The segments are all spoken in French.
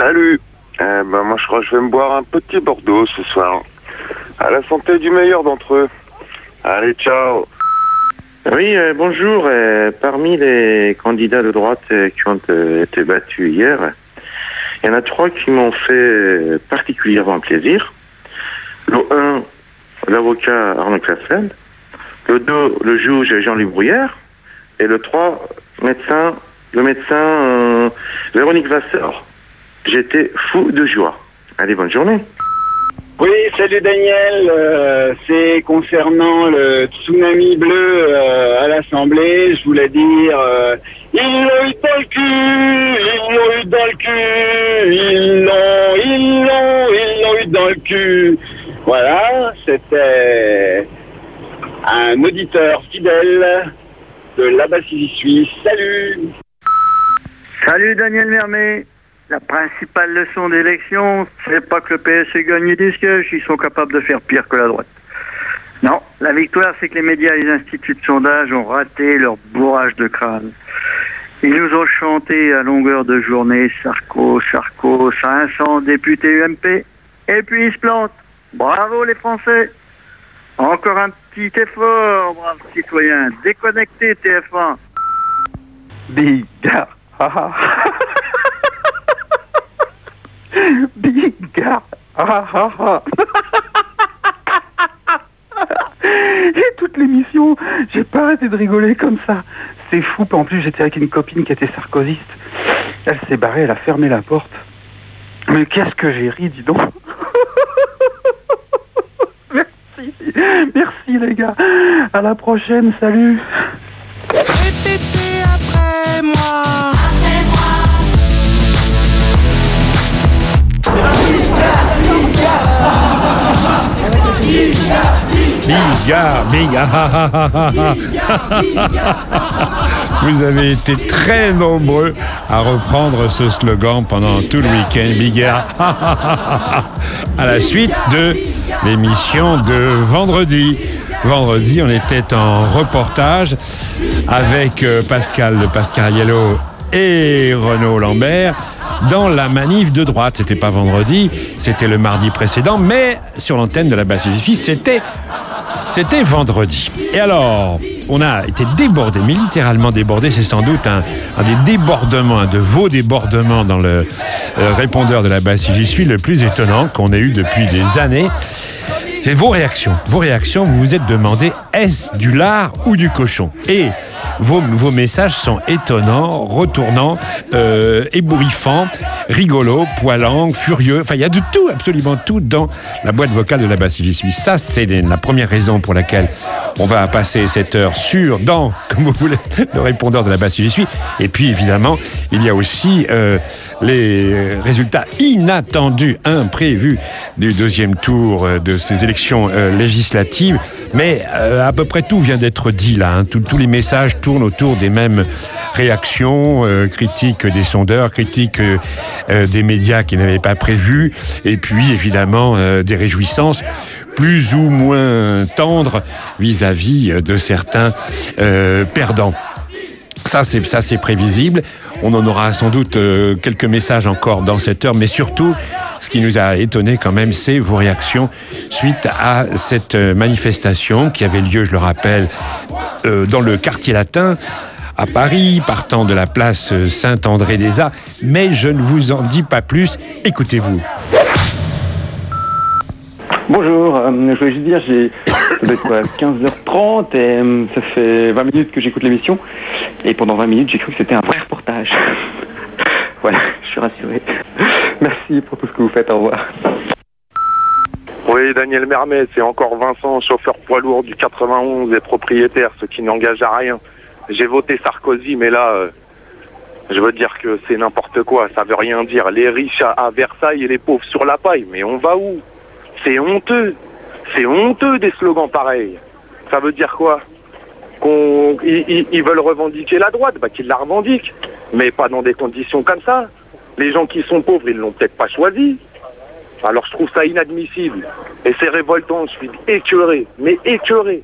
Salut. Moi, je crois que je vais me boire un petit Bordeaux ce soir. À la santé du meilleur d'entre eux. Allez, ciao. Oui, bonjour. Parmi les candidats de droite qui ont été battus hier, il y en a 3 qui m'ont fait particulièrement plaisir. Le 1, l'avocat Arnaud Classen. Le 2, le juge Jean-Luc Brouillard. Et le 3, le médecin Véronique Vasseur. J'étais fou de joie. Allez, bonne journée. Oui, salut Daniel. C'est concernant le tsunami bleu à l'Assemblée. Je voulais dire, ils l'ont eu dans le cul, ils l'ont eu dans le cul, ils l'ont eu dans le cul. Voilà, c'était un auditeur fidèle de là-bas si j'y suis. Salut. Salut Daniel Mermet. La principale leçon d'élection, c'est pas que le PS ait gagné des sièges, ils sont capables de faire pire que la droite. Non, la victoire, c'est que les médias et les instituts de sondage ont raté leur bourrage de crâne. Ils nous ont chanté à longueur de journée Sarko, 500 députés UMP, et puis ils se plantent. Bravo les Français. Encore un petit effort, braves citoyens. Déconnectez TF1. Bigard. Bigard. Et toute l'émission, j'ai pas arrêté de rigoler comme ça. C'est fou. En plus, j'étais avec une copine qui était sarkozyste. Elle s'est barrée, elle a fermé la porte. Mais qu'est-ce que j'ai ri, dis donc. Merci les gars. À la prochaine, salut. Répétez après moi. Vous avez été très nombreux à reprendre ce slogan pendant tout le week-end. Bigard. À la suite de l'émission de vendredi. Vendredi, on était en reportage avec Pascal Pascariello et Renaud Lambert dans la manif de droite. C'était pas vendredi, c'était le mardi précédent, mais sur l'antenne de la Basse-Sigifi, c'était vendredi. Et alors, on a été débordé, mais littéralement débordé. C'est sans doute un des débordements, un de vos débordements dans le répondeur de la Basse-Sigifi le plus étonnant qu'on ait eu depuis des années. C'est vos réactions. Vos réactions, vous vous êtes demandé, est-ce du lard ou du cochon ? Et vos messages sont étonnants, retournants, ébouriffants, rigolos, poilants, furieux. Enfin, il y a de tout, absolument tout dans la boîte vocale de la Basse-Sigifi. Ça, c'est la première raison pour laquelle on va passer cette heure comme vous voulez, le répondeur de la Basse-Sigifi. Et puis, évidemment, il y a aussi les résultats inattendus, imprévus du deuxième tour de ces élections législatives. Mais à peu près tout vient d'être dit là. Hein. Tous les messages tournent autour des mêmes réactions, critiques des sondeurs, critiques des médias qui n'avaient pas prévu, et puis évidemment des réjouissances plus ou moins tendres vis-à-vis de certains perdants. Ça c'est prévisible. On en aura sans doute quelques messages encore dans cette heure, mais surtout, ce qui nous a étonné quand même, c'est vos réactions suite à cette manifestation qui avait lieu, je le rappelle, dans le quartier latin, à Paris, partant de la place Saint-André-des-Arts. Mais je ne vous en dis pas plus. Écoutez-vous. Bonjour, je voulais juste dire, ça doit être 15h30 et ça fait 20 minutes que j'écoute l'émission. Et pendant 20 minutes, j'ai cru que c'était un vrai reportage. Voilà, je suis rassuré. Merci pour tout ce que vous faites, au revoir. Oui, Daniel Mermet, c'est encore Vincent, chauffeur poids lourd du 91 et propriétaire, ce qui n'engage à rien. J'ai voté Sarkozy, mais là, je veux dire que c'est n'importe quoi, ça veut rien dire. Les riches à Versailles et les pauvres sur la paille, mais on va où ? C'est honteux des slogans pareils. Ça veut dire quoi ? Ils veulent revendiquer la droite, qu'ils la revendiquent, mais pas dans des conditions comme ça. Les gens qui sont pauvres, ils l'ont peut-être pas choisi. Alors je trouve ça inadmissible. Et c'est révoltant, je suis écœuré, mais écœuré.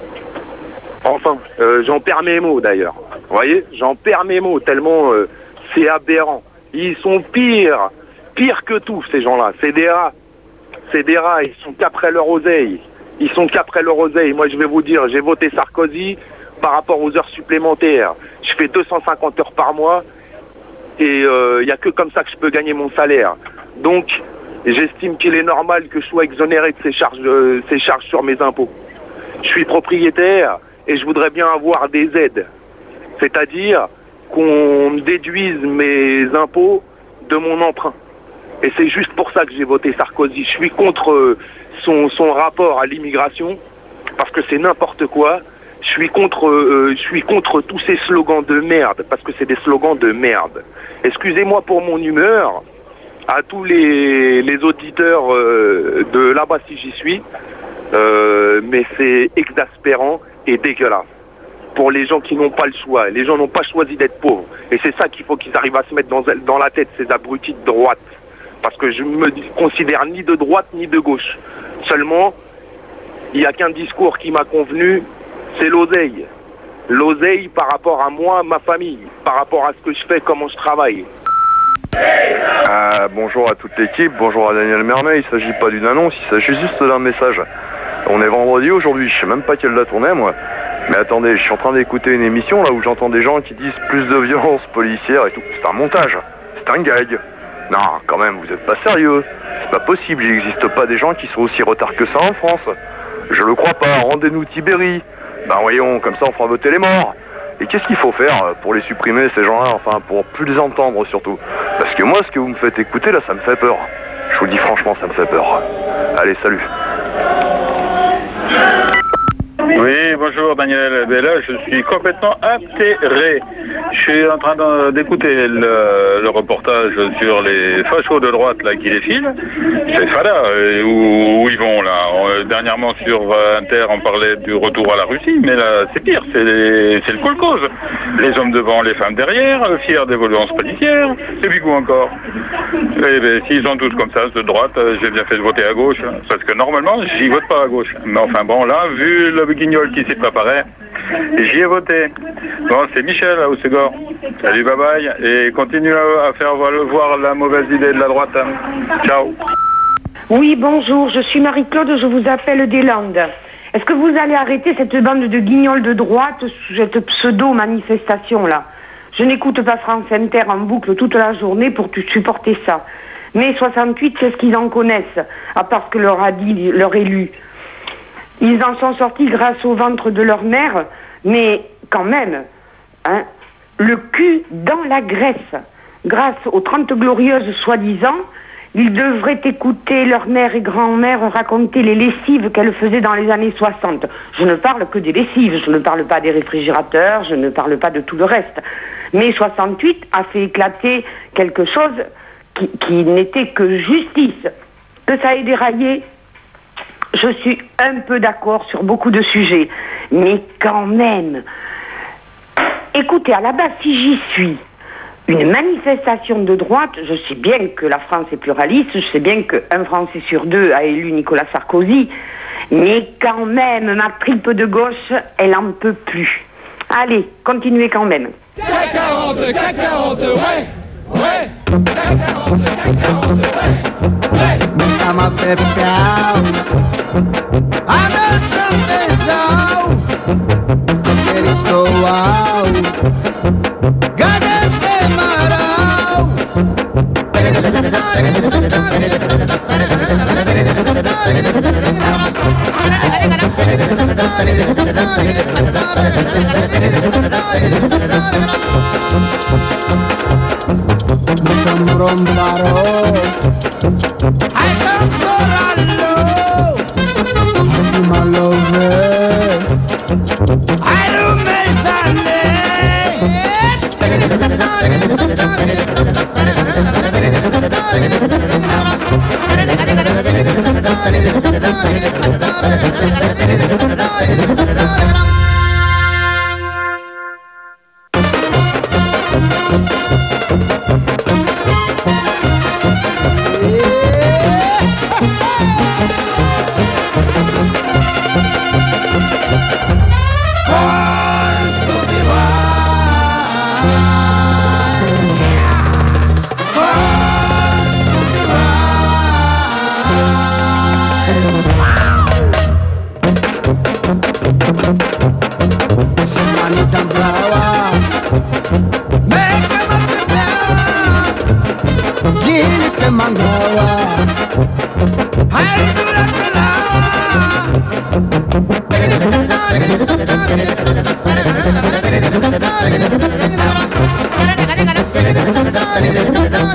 Enfin, j'en perds mes mots d'ailleurs. Vous voyez, j'en perds mes mots tellement C'est aberrant. Ils sont pires que tout, ces gens-là. C'est des rats. Ils sont qu'après leur oseille. Moi, je vais vous dire, j'ai voté Sarkozy par rapport aux heures supplémentaires. Je fais 250 heures par mois et il n'y a que comme ça que je peux gagner mon salaire. Donc, j'estime qu'il est normal que je sois exonéré de ces charges sur mes impôts. Je suis propriétaire et je voudrais bien avoir des aides. C'est-à-dire qu'on me déduise mes impôts de mon emprunt. Et c'est juste pour ça que j'ai voté Sarkozy. Je suis contre son rapport à l'immigration, parce que c'est n'importe quoi. Je suis contre tous ces slogans de merde, parce que c'est des slogans de merde. Excusez-moi pour mon humeur, à tous les auditeurs de là-bas si j'y suis, mais c'est exaspérant et dégueulasse. Pour les gens qui n'ont pas le choix, les gens n'ont pas choisi d'être pauvres. Et c'est ça qu'il faut qu'ils arrivent à se mettre dans la tête, ces abrutis de droite. Parce que je me considère ni de droite ni de gauche. Seulement, il n'y a qu'un discours qui m'a convenu, c'est l'oseille. L'oseille par rapport à moi, ma famille, par rapport à ce que je fais, comment je travaille. Bonjour à toute l'équipe, bonjour à Daniel Mermet. Il ne s'agit pas d'une annonce, il s'agit juste d'un message. On est vendredi aujourd'hui, je sais même pas quelle date on est moi. Mais attendez, je suis en train d'écouter une émission là où j'entends des gens qui disent plus de violence policière et tout. C'est un montage, c'est un gag. Non, quand même, vous êtes pas sérieux. C'est pas possible, il n'existe pas des gens qui sont aussi retard que ça en France. Je le crois pas, rendez-nous Tibéri. Ben voyons, comme ça on fera voter les morts. Et qu'est-ce qu'il faut faire pour les supprimer, ces gens-là, enfin, pour plus les entendre surtout? Parce que moi, ce que vous me faites écouter là, ça me fait peur. Je vous le dis franchement, ça me fait peur. Allez, salut. Oui, bonjour Daniel. Ben là, je suis complètement atterré. Je suis en train d'écouter le reportage sur les fachos de droite là qui défilent. C'est fada. Où ils vont là? Dernièrement sur Inter, on parlait du retour à la Russie, mais là, c'est pire. C'est le kolkhoz. Les hommes devant, les femmes derrière, fiers des violences policières. Et puis quoi encore? Eh ben, s'ils sont tous comme ça, de droite, j'ai bien fait de voter à gauche. Parce que normalement, j'y vote pas à gauche. Mais enfin bon, là, vu le guignol qui s'est préparé, j'y ai voté. Bon, c'est Michel à Haussegor. Salut, bye bye. Et continue à faire voir la mauvaise idée de la droite. Ciao. Oui, bonjour, je suis Marie-Claude, je vous appelle des Landes. Est-ce que vous allez arrêter cette bande de guignols de droite, cette pseudo-manifestation-là? Je n'écoute pas France Inter en boucle toute la journée pour supporter ça. Mais 68, c'est ce qu'ils en connaissent, à part ce que leur a dit leur élu. Ils en sont sortis grâce au ventre de leur mère, mais quand même, hein, le cul dans la graisse. Grâce aux 30 glorieuses soi-disant, ils devraient écouter leur mère et grand-mère raconter les lessives qu'elles faisaient dans les années 60. Je ne parle que des lessives, je ne parle pas des réfrigérateurs, je ne parle pas de tout le reste. Mais 68 a fait éclater quelque chose qui n'était que justice. Que ça ait déraillé, je suis un peu d'accord sur beaucoup de sujets. Mais quand même, écoutez, à la base, si j'y suis, une manifestation de droite, je sais bien que la France est pluraliste, je sais bien qu'un Français sur deux a élu Nicolas Sarkozy, mais quand même, ma tripe de gauche, elle en peut plus. Allez, continuez quand même. CAC 40, CAC 40, ouais, ouais. CAC 40, CAC 40, ouais, ouais. Nunca me pepeu, a meu chantezão, eles toam, gadete marau.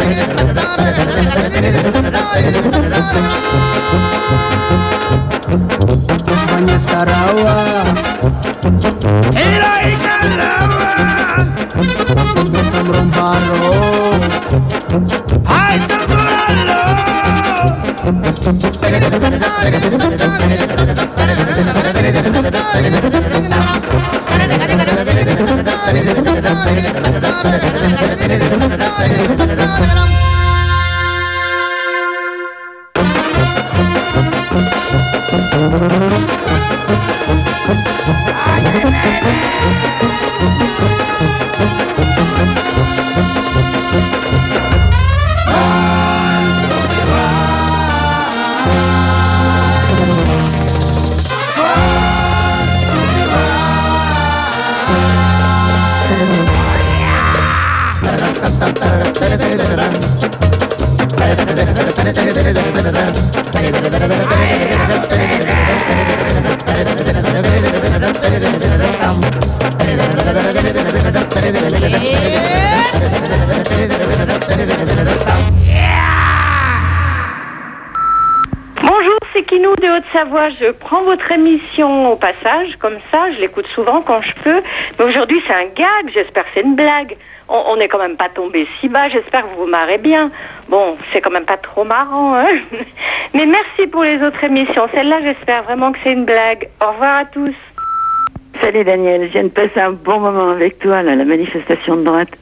Banyak Sarawak Hirai Kalawan Bersambung Baro Hai Sakuralo Bonjour, c'est Kinou de Haute-Savoie. Je prends votre émission au passage, comme ça, je l'écoute souvent quand je peux. Mais aujourd'hui, c'est un gag, j'espère que c'est une blague. On n'est quand même pas tombé si bas, j'espère que vous vous marrez bien. Bon, c'est quand même pas trop marrant, hein. Mais merci pour les autres émissions. Celle-là, j'espère vraiment que c'est une blague. Au revoir à tous. Salut Daniel, je viens de passer un bon moment avec toi, là, la manifestation de droite.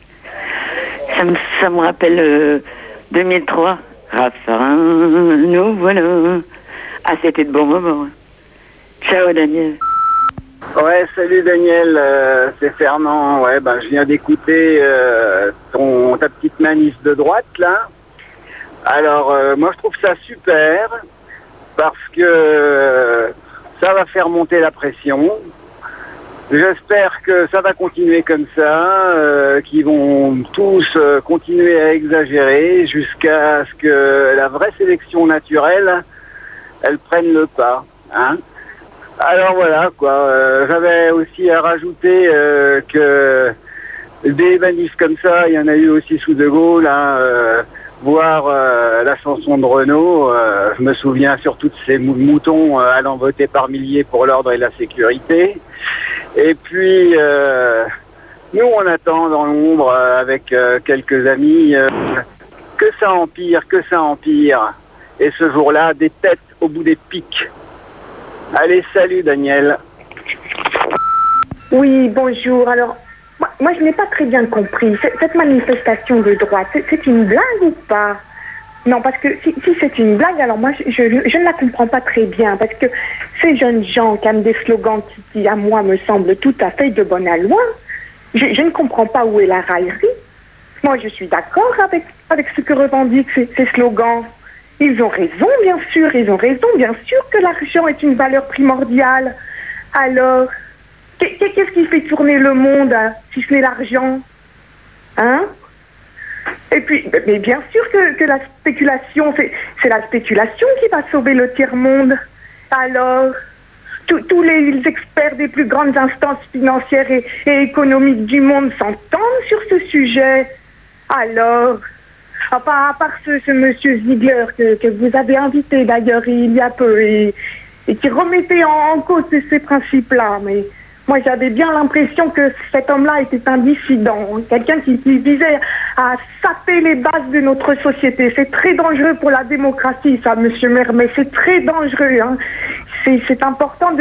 Ça me rappelle 2003. Raffarin, nous voilà. Ah, c'était de bons moments. Ciao Daniel. Ouais, salut Daniel, c'est Fernand. Ouais, je viens d'écouter ta petite manif de droite là. Alors, moi je trouve ça super parce que ça va faire monter la pression. J'espère que ça va continuer comme ça, qu'ils vont tous continuer à exagérer jusqu'à ce que la vraie sélection naturelle, elle prenne le pas, hein. Alors voilà, quoi. J'avais aussi à rajouter que des manifs comme ça, il y en a eu aussi sous De Gaulle, hein, voir la chanson de Renaud, je me souviens surtout de ces moutons allant voter par milliers pour l'ordre et la sécurité. Et puis, nous on attend dans l'ombre avec quelques amis que ça empire, que ça empire. Et ce jour-là, des têtes au bout des pics. Allez, salut Daniel. Oui, bonjour. Alors, moi je n'ai pas très bien compris. Cette manifestation de droite, c'est une blague ou pas? Non, parce que si c'est une blague, alors moi je ne la comprends pas très bien. Parce que ces jeunes gens qui ont des slogans qui, à moi, me semblent tout à fait de bon aloi, je ne comprends pas où est la raillerie. Moi je suis d'accord avec ce que revendiquent ces slogans. Ils ont raison, bien sûr, bien sûr que l'argent est une valeur primordiale. Alors, qu'est-ce qui fait tourner le monde, hein, si ce n'est l'argent? Hein? Et puis, mais bien sûr que la spéculation, c'est la spéculation qui va sauver le tiers-monde. Alors, tous les experts des plus grandes instances financières et économiques du monde s'entendent sur ce sujet. Alors... Enfin, à part ce monsieur Ziegler que vous avez invité d'ailleurs il y a peu et qui remettait en cause ces principes-là. Mais moi, j'avais bien l'impression que cet homme-là était un dissident, quelqu'un qui visait à saper les bases de notre société. C'est très dangereux pour la démocratie, ça, monsieur Mermet. C'est très dangereux, hein. C'est important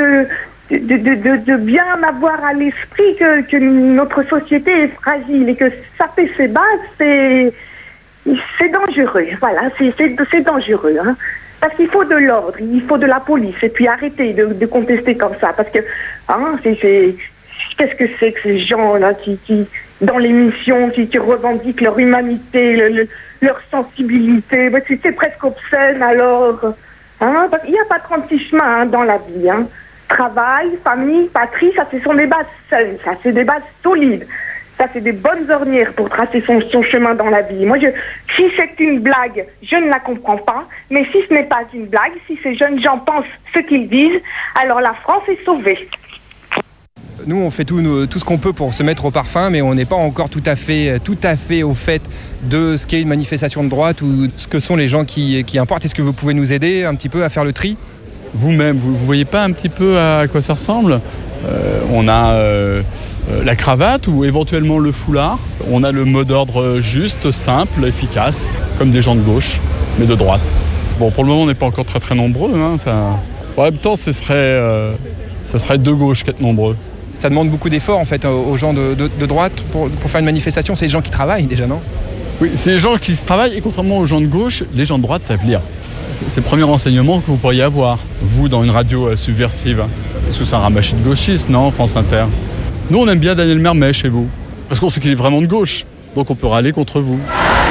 de bien avoir à l'esprit que notre société est fragile et que saper ses bases, c'est dangereux, voilà, c'est dangereux, hein. Parce qu'il faut de l'ordre, il faut de la police, et puis arrêter de contester comme ça, parce que, hein, qu'est-ce que c'est que ces gens-là qui dans l'émission, qui revendiquent leur humanité, leur sensibilité, c'est presque obscène, alors, hein, parce qu'il n'y a pas 36 chemins, hein, dans la vie, hein. Travail, famille, patrie, ça, ce sont des bases saines, ça, c'est des bases solides. Ça, c'est des bonnes ornières pour tracer son chemin dans la vie. Moi, si c'est une blague, je ne la comprends pas. Mais si ce n'est pas une blague, si ces jeunes gens pensent ce qu'ils disent, alors la France est sauvée. Nous, on fait tout ce qu'on peut pour se mettre au parfum, mais on n'est pas encore tout à fait au fait de ce qu'est une manifestation de droite ou ce que sont les gens qui importent. Est-ce que vous pouvez nous aider un petit peu à faire le tri ? Vous-même, vous voyez pas un petit peu à quoi ça ressemble ? On a la cravate ou éventuellement le foulard. On a le mot d'ordre juste, simple, efficace, comme des gens de gauche, mais de droite. Bon, pour le moment, on n'est pas encore très très nombreux. Hein, ça... En même temps, ça serait de gauche qu'être nombreux. Ça demande beaucoup d'efforts en fait aux gens de droite pour faire une manifestation. C'est les gens qui travaillent déjà, non ? Oui, c'est les gens qui travaillent et contrairement aux gens de gauche, les gens de droite savent lire. C'est le premier renseignement que vous pourriez avoir, vous, dans une radio subversive. Parce que c'est un ramassis de gauchistes, non, France Inter ? Nous, on aime bien Daniel Mermet chez vous. Parce qu'on sait qu'il est vraiment de gauche. Donc on peut râler contre vous.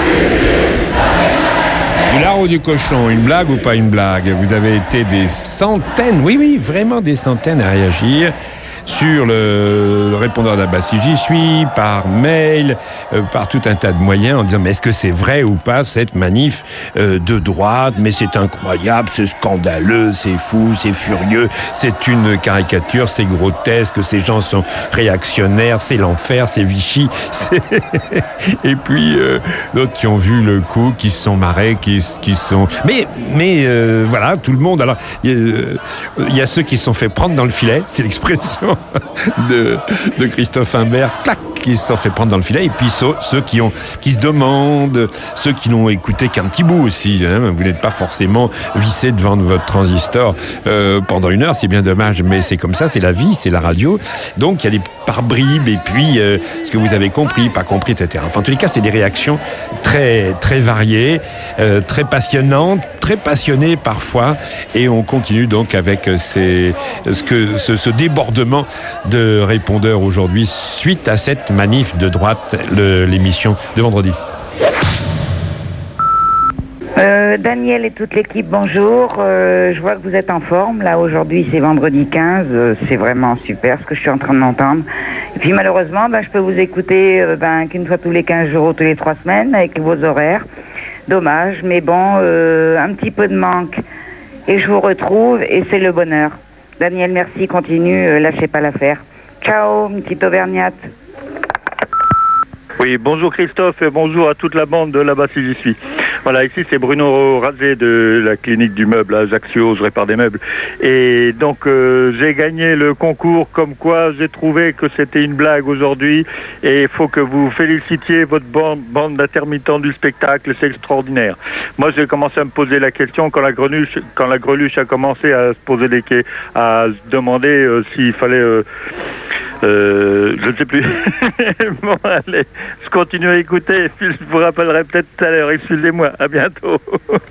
Du lard ou du cochon, une blague ou pas une blague ? Vous avez été des centaines, oui, vraiment des centaines à réagir sur le répondeur d'Abbassi. J'y suis, par mail, par tout un tas de moyens, en disant mais est-ce que c'est vrai ou pas cette manif de droite ? Mais c'est incroyable, c'est scandaleux, c'est fou, c'est furieux, c'est une caricature, c'est grotesque, ces gens sont réactionnaires, c'est l'enfer, c'est Vichy. Et puis d'autres qui ont vu le coup, qui se sont marrés, qui sont... Mais voilà, tout le monde. Alors il y a ceux qui se sont fait prendre dans le filet, c'est l'expression de Christophe Imbert, clac, qui se sont fait prendre dans le filet, et puis ceux qui se demandent, ceux qui n'ont écouté qu'un petit bout aussi, hein, vous n'êtes pas forcément vissé devant votre transistor pendant une heure, c'est bien dommage, mais c'est comme ça, c'est la vie, c'est la radio, donc il y a des par bribes, et puis ce que vous avez compris, pas compris, etc. Enfin, en tous les cas, c'est des réactions très, très variées, très passionnantes, très passionnées parfois, et on continue donc avec ce débordement de répondeurs aujourd'hui suite à cette manif de droite, l'émission de vendredi. Daniel et toute l'équipe, bonjour. Je vois que vous êtes en forme. Là, aujourd'hui, c'est vendredi 15. C'est vraiment super ce que je suis en train d'entendre. Et puis, malheureusement, je peux vous écouter qu'une fois tous les 15 jours ou tous les 3 semaines avec vos horaires. Dommage, mais bon, un petit peu de manque. Et je vous retrouve et c'est le bonheur. Daniel, merci, continue, lâchez pas l'affaire. Ciao, une petite auvergnate. Oui, bonjour Christophe et bonjour à toute la bande de là-bas si j'y suis. Voilà, ici c'est Bruno Razé de la clinique du meuble à Ajaccio, je répare des meubles. Et donc j'ai gagné le concours, comme quoi j'ai trouvé que c'était une blague aujourd'hui. Et il faut que vous félicitiez votre bande d'intermittents du spectacle, c'est extraordinaire. Moi j'ai commencé à me poser la question quand la greluche a commencé à se poser à se demander s'il fallait... je ne sais plus. Bon, allez, je continue à écouter, puis je vous rappellerai peut-être tout à l'heure. Excusez-moi, à bientôt.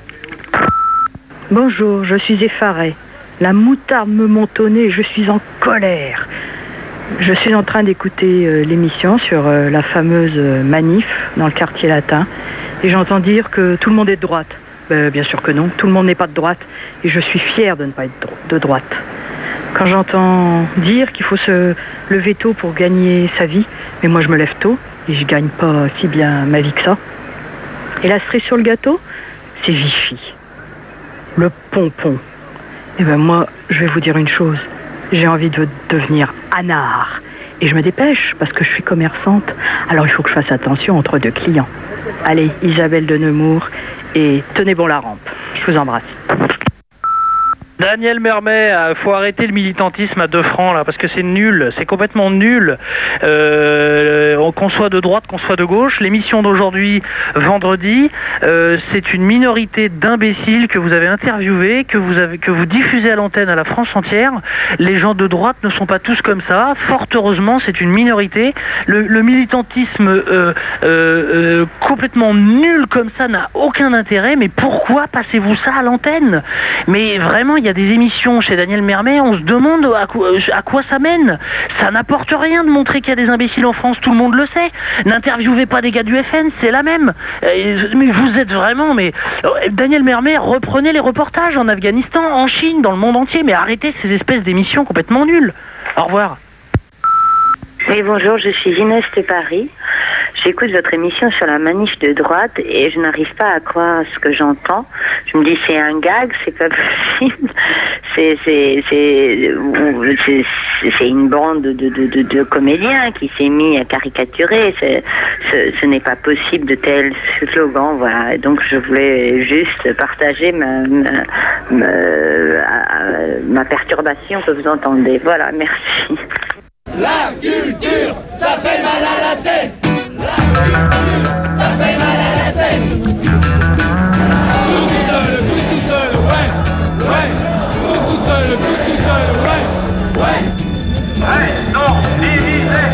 Bonjour, je suis effarée. La moutarde me monte au nez, je suis en colère. Je suis en train d'écouter l'émission sur la fameuse manif dans le quartier latin, et j'entends dire que tout le monde est de droite. Bien sûr que non, tout le monde n'est pas de droite, et je suis fière de ne pas être de droite. Quand j'entends dire qu'il faut se lever tôt pour gagner sa vie, mais moi je me lève tôt et je gagne pas si bien ma vie que ça. Et la cerise sur le gâteau, c'est Vichy. Le pompon. Et moi, je vais vous dire une chose. J'ai envie de devenir anard. Et je me dépêche parce que je suis commerçante. Alors il faut que je fasse attention entre 2 clients. Allez, Isabelle de Nemours, et tenez bon la rampe. Je vous embrasse. Daniel Mermet, faut arrêter le militantisme à 2 francs là, parce que c'est nul, c'est complètement nul. Qu'on soit de droite, qu'on soit de gauche, l'émission d'aujourd'hui, vendredi, c'est une minorité d'imbéciles que vous avez interviewés, que vous diffusez à l'antenne à la France entière. Les gens de droite ne sont pas tous comme ça. Fort heureusement, c'est une minorité. Le militantisme complètement nul comme ça n'a aucun intérêt. Mais pourquoi passez-vous ça à l'antenne ? Mais vraiment, il y a des émissions chez Daniel Mermet, on se demande à quoi ça mène. Ça n'apporte rien de montrer qu'il y a des imbéciles en France, tout le monde le sait. N'interviewez pas des gars du FN, c'est la même. Mais vous êtes vraiment... Daniel Mermet, reprenez les reportages en Afghanistan, en Chine, dans le monde entier, mais arrêtez ces espèces d'émissions complètement nulles. Au revoir. Oui, bonjour, je suis Inès de Paris. J'écoute votre émission sur la manif de droite et je n'arrive pas à croire ce que j'entends. Je me dis c'est un gag, c'est pas possible. C'est une bande de comédiens qui s'est mis à caricaturer. Ce n'est pas possible de tels slogans, voilà. Et donc je voulais juste partager ma perturbation que vous entendez. Voilà, merci. La culture, ça fait mal à la tête. La culture, ça fait mal à la tête. Tous tout seul, ouais, ouais. Tous tout seul, ouais, ouais. Restons divisés,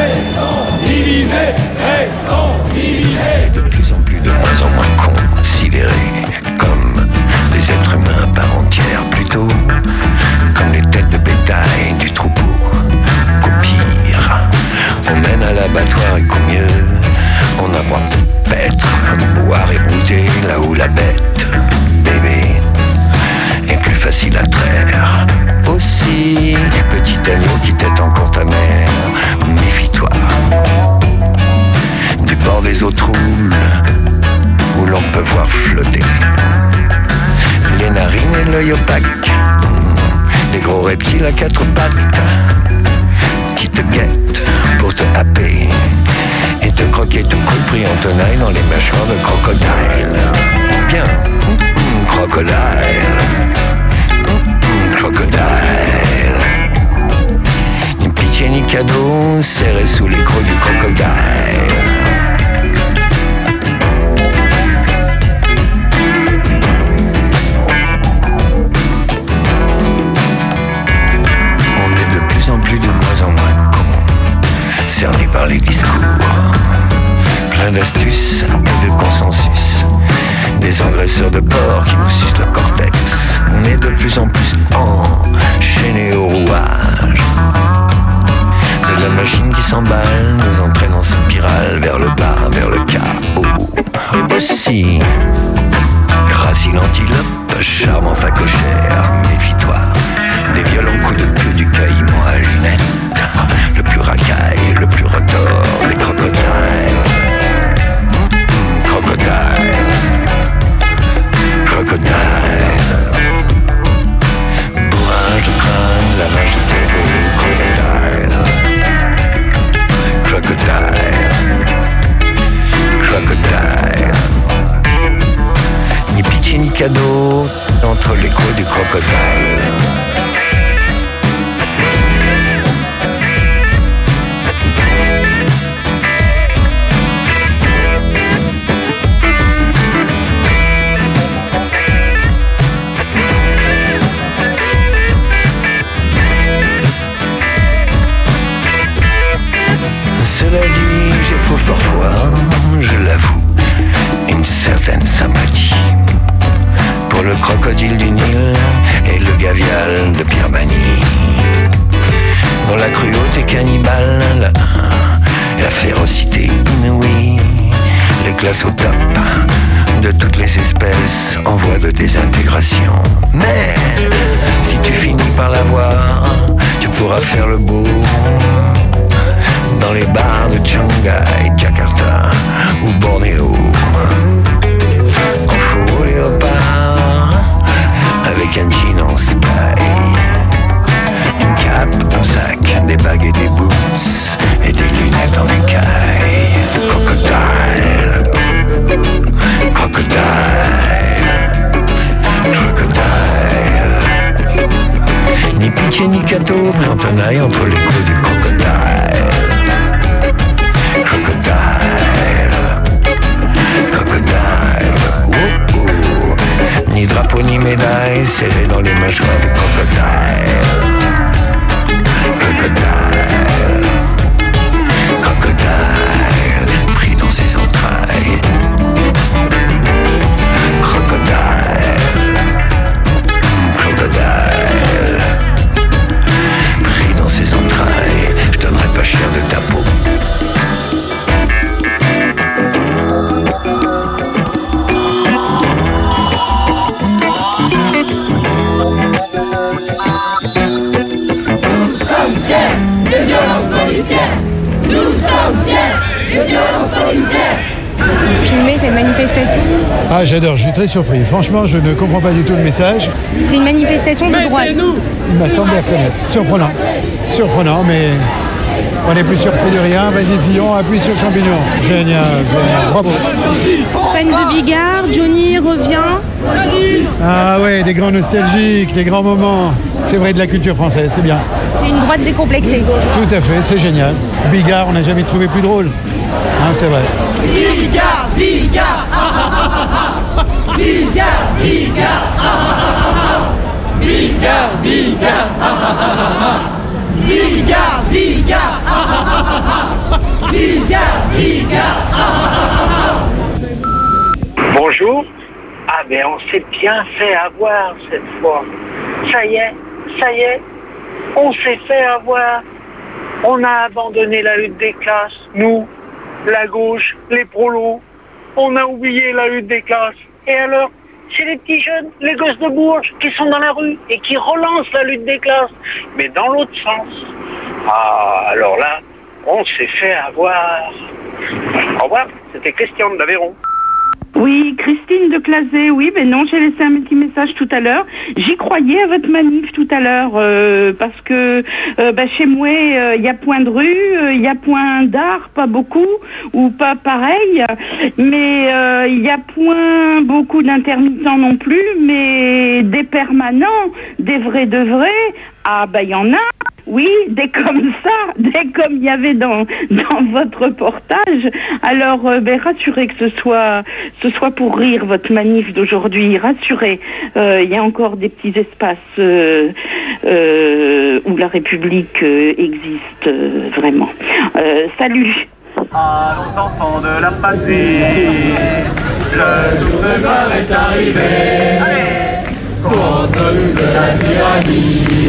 restons divisés. De plus en plus, de moins en moins considérés comme des êtres humains à part entière, plutôt comme les têtes de bétail du troupeau. Qu'au pire, on mène à l'abattoir et qu'au mieux, on a droit peut-être à boire et brouter là où la bête, bébé, est plus facile à traire. Aussi, petit agneau qui tète encore ta mère, méfie-toi du bord des eaux troubles où l'on peut voir flotter les narines et l'œil opaque, des gros reptiles à quatre pattes qui te guettent pour te happer et te croquer tout compris en tenaille dans les mâchoires de crocodile. Bien, crocodile, crocodile. Ni pitié ni cadeau, serré sous les crocs du crocodile. De moins en moins cernés par les discours, plein d'astuces et de consensus, des engraisseurs de porc qui nous sucent le cortex. On est de plus en plus enchaînés au rouage de la machine qui s'emballe, nous entraîne en spirale vers le bas, vers le chaos. Aussi, gracie l'antilope, charmant facochère, méfie-toi des violents coups de queue du caïman à lunettes, le plus racaille, le plus retors, les crocodiles. Crocodile, crocodile. Bourrage de crâne, lavage de cerveau, crocodile. Crocodile, crocodile. Ni pitié ni cadeau entre les crocs du crocodile. Cela dit, j'éprouve parfois, je l'avoue, une certaine sympathie pour le crocodile du Nil et le gavial de Birmanie, dont la cruauté cannibale, la férocité inouïe, les classe au top de toutes les espèces en voie de désintégration. Mais si tu finis par la voir, tu pourras faire le beau dans les bars de Shanghai, Jakarta ou Bornéo, en faux léopard, avec un jean en sky, une cape, un sac, des bagues et des boots, et des lunettes en écaille. Crocodile, crocodile, crocodile. Ni pitié ni cadeau, pris en tenaille entre les coups du crocodile. Crocodile, crocodile, oh oh. Ni drapeau ni médaille serré dans les mâchoires du crocodile. Crocodile, crocodile, pris dans ses entrailles. Crocodile, crocodile, pris dans ses entrailles. Je donnerai pas cher de ta peau. cette manifestation? Ah, j'adore, je suis très surpris. Franchement, je ne comprends pas du tout le message. C'est une manifestation de droite. Il m'a semblé reconnaître. Surprenant. Surprenant, mais on n'est plus surpris de rien. Vas-y, Fillon, appuie sur champignon. Génial, génial. Bravo. Fan de Bigard, Johnny revient. Ah ouais, des grands nostalgiques, des grands moments. C'est vrai, de la culture française, c'est bien. C'est une droite décomplexée. Tout à fait, c'est génial. Bigard, on n'a jamais trouvé plus drôle. Hein, c'est vrai. Bigard, Bigard, ah ah ah ah. Bigard, Bigard, ah ah ah ah. Bigard, Bigard, ah ah ah ah. Bigard, Bigard, ah ah ah ah. Bigard, Bigard, ah ah ah ah. Bonjour. Ah ben on s'est bien fait avoir cette fois. Ça y est, on s'est fait avoir. On a abandonné la lutte des classes, nous, la gauche, les prolos. On a oublié la lutte des classes. Et alors, c'est les petits jeunes, les gosses de Bourges, qui sont dans la rue et qui relancent la lutte des classes, mais dans l'autre sens. Ah, alors là, on s'est fait avoir. Au revoir, c'était Christian d'Aveyron. Oui, Christine de Clasé, oui, mais non, j'ai laissé un petit message tout à l'heure. J'y croyais à votre manif tout à l'heure, parce que chez moi, il y a point de rue, il y a point d'art, pas beaucoup, ou pas pareil, mais il y a point beaucoup d'intermittents non plus, mais des permanents, des vrais de vrais, ah il y en a. Oui, des comme ça, des comme il y avait dans votre reportage. Alors, rassurez que ce soit pour rire votre manif d'aujourd'hui. Rassurez, il y a encore des petits espaces où la République existe vraiment. Salut. Allons enfants de la patrie, le jour de gloire est arrivé. Allez. Contre nous de la tyrannie.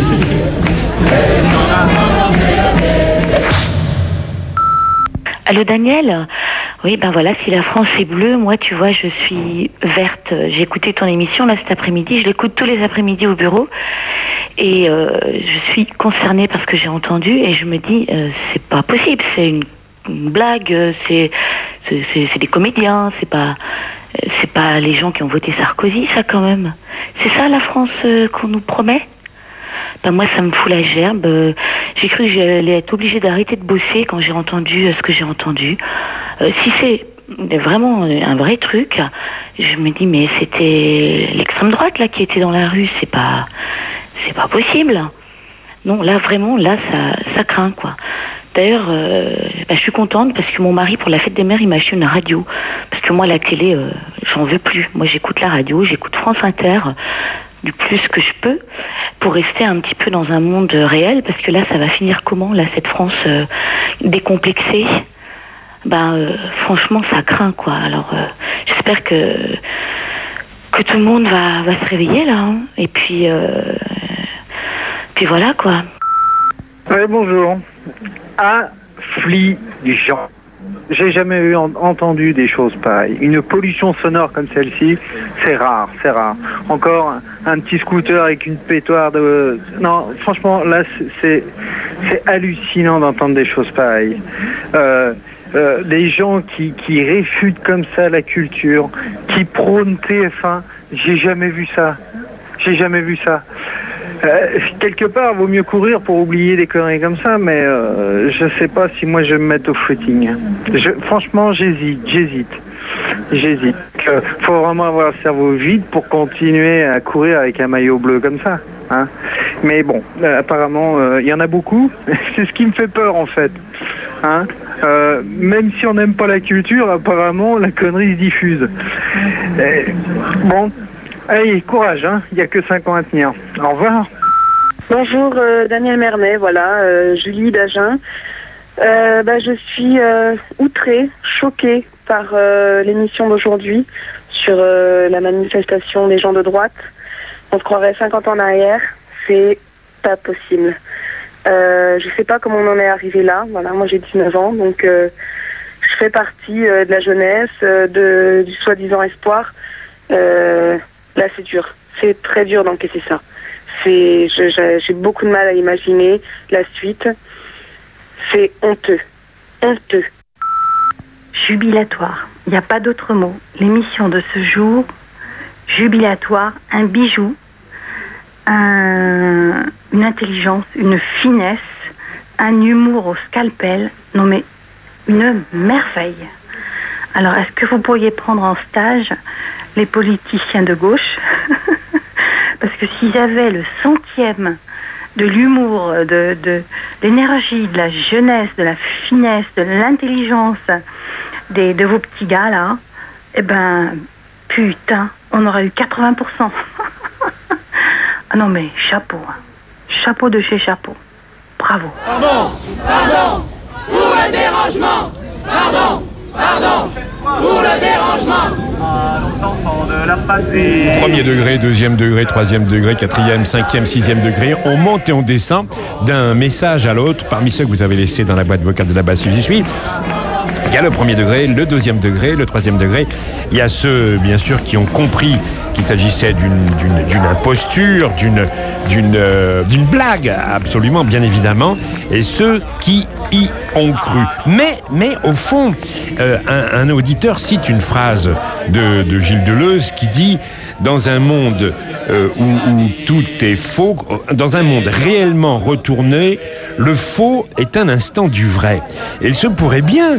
Allô Daniel? Oui, ben voilà, si la France est bleue, moi tu vois, je suis verte. J'ai écouté ton émission là cet après-midi, je l'écoute tous les après-midi au bureau et je suis concernée par ce que j'ai entendu et je me dis, c'est pas possible, c'est une blague, c'est des comédiens, c'est pas les gens qui ont voté Sarkozy, ça quand même. C'est ça la France qu'on nous promet? Ben moi ça me fout la gerbe. J'ai cru que j'allais être obligée d'arrêter de bosser quand j'ai entendu ce que j'ai entendu. Si c'est vraiment un vrai truc, je me dis mais c'était l'extrême droite là qui était dans la rue, c'est pas possible. Non, là vraiment, là ça craint quoi. D'ailleurs, je suis contente parce que mon mari pour la fête des mères il m'a acheté une radio parce que moi la télé j'en veux plus. Moi j'écoute la radio, j'écoute France Inter du plus que je peux pour rester un petit peu dans un monde réel parce que là ça va finir comment là cette France décomplexée? Franchement ça craint quoi. Alors j'espère que tout le monde va se réveiller là hein. Et puis voilà quoi. Oui, bonjour. Affligeant. J'ai jamais entendu des choses pareilles. Une pollution sonore comme celle-ci, c'est rare, c'est rare. Encore un petit scooter avec une pétoire de... Non, franchement, là, c'est hallucinant d'entendre des choses pareilles. Des gens qui réfutent comme ça la culture, qui prônent TF1, j'ai jamais vu ça. J'ai jamais vu ça. Quelque part, vaut mieux courir pour oublier des conneries comme ça, mais je sais pas si moi je vais me mettre au footing. Franchement, j'hésite. Faut vraiment avoir le cerveau vide pour continuer à courir avec un maillot bleu comme ça. Hein. Mais bon, apparemment, il y en a beaucoup. C'est ce qui me fait peur en fait. Hein. Même si on n'aime pas la culture, apparemment, la connerie se diffuse. Bon. Allez, courage, hein. Il n'y a que 5 ans à tenir. Au revoir. Bonjour, Daniel Mermet, voilà, Julie d'Agen. Je suis outrée, choquée par l'émission d'aujourd'hui sur la manifestation des gens de droite. On se croirait 50 ans en arrière, c'est pas possible. Je sais pas comment on en est arrivé là, voilà, moi j'ai 19 ans, donc je fais partie de la jeunesse, du soi-disant espoir. Là, c'est dur. C'est très dur d'encaisser ça. J'ai beaucoup de mal à imaginer la suite. C'est honteux. Honteux. jubilatoire. Il n'y a pas d'autre mot. L'émission de ce jour, jubilatoire, un bijou, une intelligence, une finesse, un humour au scalpel. Non mais, une merveille. Alors, est-ce que vous pourriez prendre en stage les politiciens de gauche? Parce que s'ils avaient le centième de l'humour, de l'énergie, de la jeunesse, de la finesse, de l'intelligence de vos petits gars là, eh ben, putain, on aurait eu 80%. Ah non mais, chapeau. Chapeau de chez chapeau. Bravo. Pardon, pour le dérangement. Pardon, pour le dérangement. Premier degré, deuxième degré, troisième degré, quatrième, cinquième, sixième degré. On monte et on descend d'un message à l'autre. Parmi ceux que vous avez laissés dans la boîte vocale de la basse, j'y suis. Il y a le premier degré, le deuxième degré, le troisième degré. Il y a ceux, bien sûr, qui ont compris qu'il s'agissait d'une imposture, d'une blague, absolument, bien évidemment, et ceux qui y ont cru. Mais au fond, un auditeur cite une phrase de Gilles Deleuze qui dit « Dans un monde où tout est faux, dans un monde réellement retourné, le faux est un instant du vrai. » Et il se pourrait bien,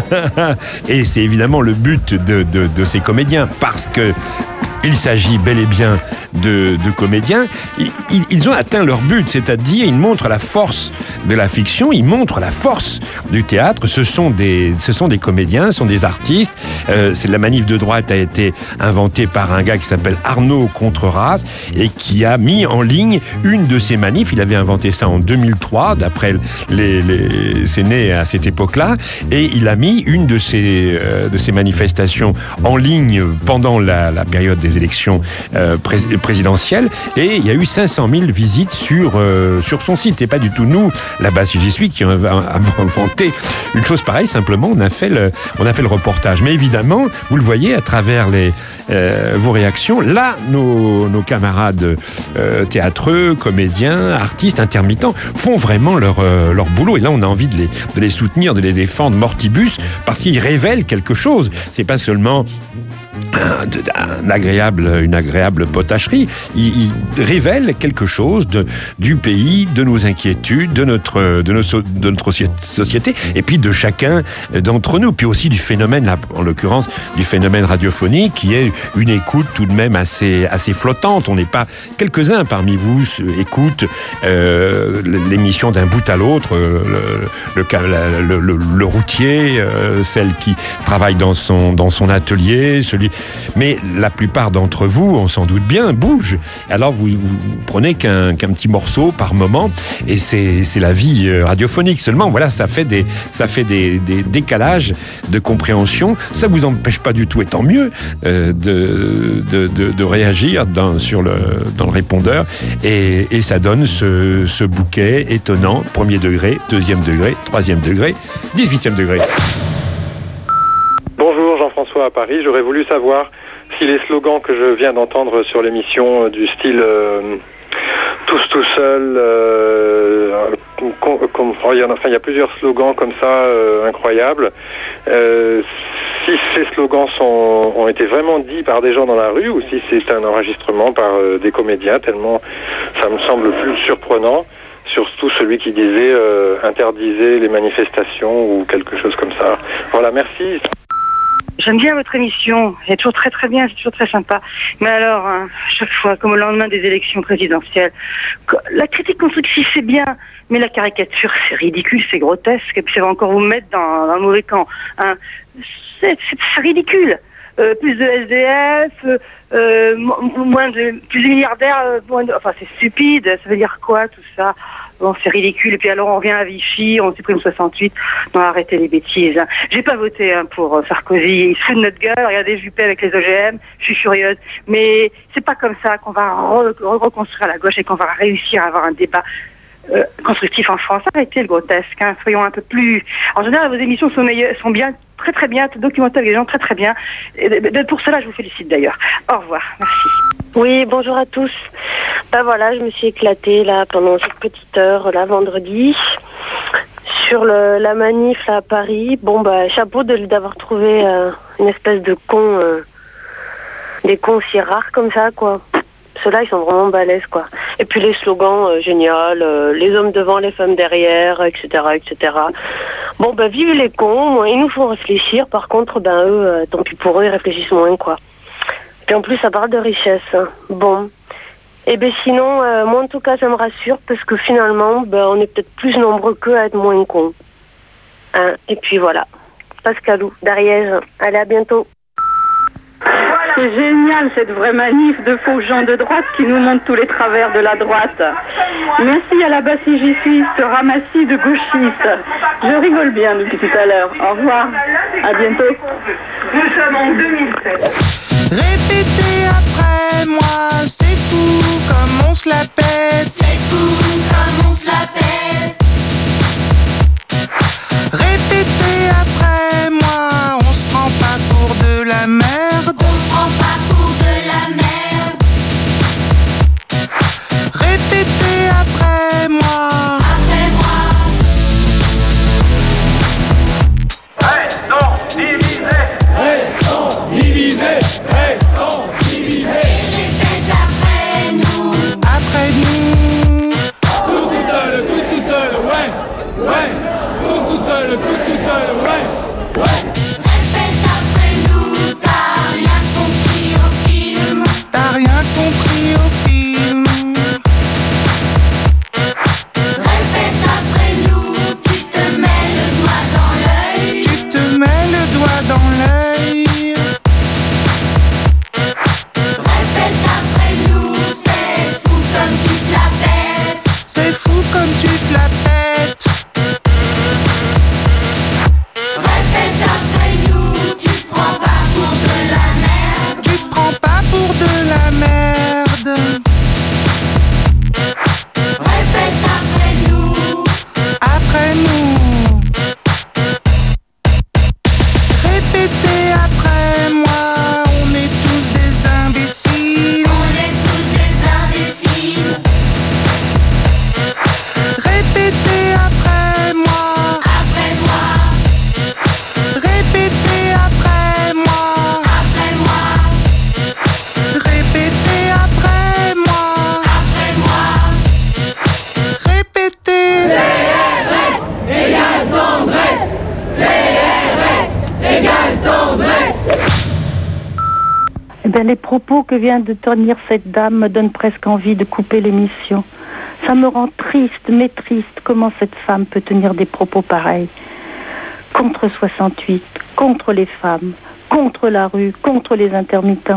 et c'est évidemment le but de ces comédiens, parce que il s'agit bel et bien de comédiens. Ils ont atteint leur but, c'est-à-dire ils montrent la force de la fiction, ils montrent la force du théâtre. Ce sont des comédiens, ce sont des artistes. La manif de droite a été inventée par un gars qui s'appelle Arnaud Contreras et qui a mis en ligne une de ces manifs. Il avait inventé ça en 2003, d'après c'est né à cette époque-là, et il a mis une de ces manifestations en ligne pendant la période des élections présidentielles, et il y a eu 500 000 visites sur son site. C'est pas du tout nous, là-bas, si j'y suis, qui avons inventé une chose pareille. Simplement, on a fait le reportage. Mais évidemment, vous le voyez à travers vos réactions, là, nos camarades théâtreux, comédiens, artistes, intermittents font vraiment leur boulot. Et là, on a envie de les soutenir, de les défendre mortibus, parce qu'ils révèlent quelque chose. C'est pas seulement une agréable potacherie. Il révèle quelque chose du pays, de nos inquiétudes, de notre société, et puis de chacun d'entre nous, puis aussi du phénomène, là, en l'occurrence du phénomène radiophonique, qui est une écoute tout de même assez flottante. On n'est pas, quelques-uns parmi vous écoutent l'émission d'un bout à l'autre, le routier, celle qui travaille dans son atelier, mais la plupart d'entre vous, on s'en doute bien, bougent. Alors vous prenez qu'un petit morceau par moment, et c'est la vie radiophonique. Seulement, voilà, ça fait des décalages de compréhension. Ça vous empêche pas du tout, et tant mieux, de réagir dans le répondeur, et ça donne ce bouquet étonnant, premier degré, deuxième degré, troisième degré, 18e degré. Bonjour, Jean-François à Paris. J'aurais voulu savoir si les slogans que je viens d'entendre sur l'émission du style tous tout seuls, il y a plusieurs slogans comme ça incroyables. Si ces slogans ont été vraiment dits par des gens dans la rue, ou si c'est un enregistrement par des comédiens, tellement ça me semble plus surprenant. Surtout celui qui disait interdisez les manifestations ou quelque chose comme ça. Voilà, merci. J'aime bien votre émission, c'est toujours très très bien, c'est toujours très sympa. Mais alors, chaque fois, comme au lendemain des élections présidentielles, la critique constructive c'est bien, mais la caricature c'est ridicule, c'est grotesque, et puis ça va encore vous mettre dans le mauvais camp. Hein. C'est ridicule. Plus de SDF, plus de milliardaires, enfin c'est stupide, ça veut dire quoi tout ça? Bon, c'est ridicule. Et puis alors on revient à Vichy, on supprime 68. Non, arrêtez les bêtises. Hein. J'ai pas voté pour Sarkozy. Il se fout de notre gueule. Regardez Juppé avec les OGM. Je suis furieuse. Mais c'est pas comme ça qu'on va reconstruire la gauche et qu'on va réussir à avoir un débat constructif en France. Arrêtez le grotesque. Hein. Soyons un peu plus. En général, vos émissions sont bien, très très bien, documentées avec les gens très très bien. Et pour cela, je vous félicite d'ailleurs. Au revoir. Merci. Oui, bonjour à tous. Ben voilà, je me suis éclatée là pendant cette petite heure là vendredi sur la manif là, à Paris. Bon, bah, chapeau d'avoir trouvé une espèce de con, des cons si rares comme ça, quoi. Ceux-là, ils sont vraiment balèzes, quoi. Et puis les slogans, génial, les hommes devant, les femmes derrière, etc., etc. Bon, bah, vive les cons, ils nous font réfléchir. Par contre, ben, eux, tant pis pour eux, ils réfléchissent moins, quoi. Puis en plus, ça parle de richesse. Bon. Et bien sinon, moi en tout cas, ça me rassure parce que finalement, ben, on est peut-être plus nombreux qu'eux à être moins cons. Hein, et puis voilà. Pascalou, d'Ariège. Allez, à bientôt. C'est génial cette vraie manif de faux gens de droite qui nous montrent tous les travers de la droite. Merci à la bassiste, ce ramassis de gauchistes. Je rigole bien depuis tout à l'heure. Au revoir. À bientôt. Nous sommes en 2007. Répétez après moi, c'est fou comme on se la pète. C'est fou comme on se la pète. Répétez après moi, on se prend pas pour de la merde. On se prend pas pour de la merde. Répétez après moi. Après moi. Restons divisés. Restons divisés. Restons divisés. Répète après nous. Après nous. Tous tout seuls, ouais. Ouais. Tous tout seuls, ouais. Ouais. Répète après nous, t'as rien compris au film. T'as rien compris au film. Répète après nous, tu te mets le doigt dans l'œil. Tu te mets le doigt dans l'œil. Répète après nous, c'est fou comme tu te la pètes. C'est fou comme tu te la pètes. Répète après nous, tu te prends pas pour de la merde. Tu te prends pas pour de la merde. Répète après nous. Après nous. Répétez après moi, on est tous des imbéciles. On est tous des imbéciles. Répétez après moi. Après moi. Répétez après moi. Après moi. Répétez après moi. Après moi. Répétez. CRS égale tendresse. CRS égale tendresse. Eh bien, les propos que vient de tenir cette dame me donnent presque envie de couper l'émission. Ça me rend triste, mais triste. Comment cette femme peut tenir des propos pareils? Contre 68, contre les femmes, contre la rue, contre les intermittents.